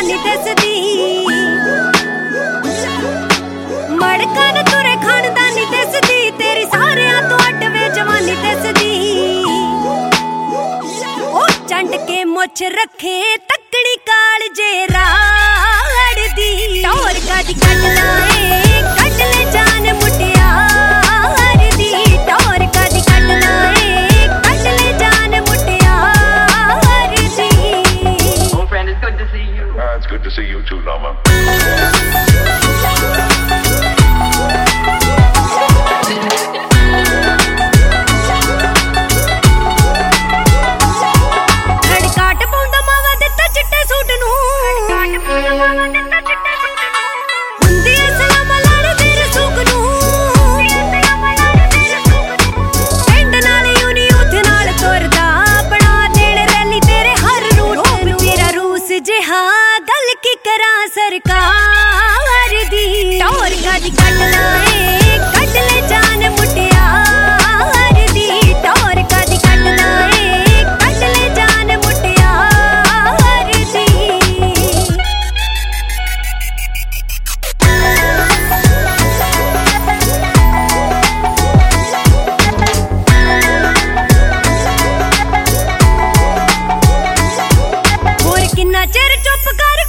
जवानी दसदी मड़कन तुरे खानदानी दसदी तेरी सारियां तो अड वे जवानी दसदी ओ चंड के मुछ रखे तकड़ी काल जे राड़ दी टोर कदी कट लाए कट ले जान मुटियार दी टोर कदी कट लाए कट ले जान मुटियार दी। Oh friend, it's good to see you. It's good to see you too, Lama. सरकार दी टोर कदी कट लाए कट ले जान मुटियार दी टोर कदी कट लाए कट ले जान मुटियार दी। और किन्ना चिर चुप कर